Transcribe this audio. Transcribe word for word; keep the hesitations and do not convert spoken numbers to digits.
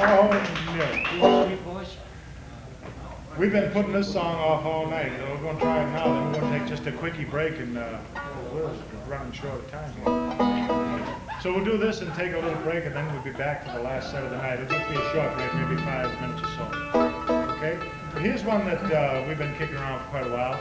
Oh, no. We've been putting this song off all night. So we're going to try it now. Then we're going to take just a quickie break, and uh, we're running short of time here. So we'll do this and take a little break, and then we'll be back for the last set of the night. It'll just be a short break, maybe five minutes or so. Okay? Here's one that uh, we've been kicking around for quite a while.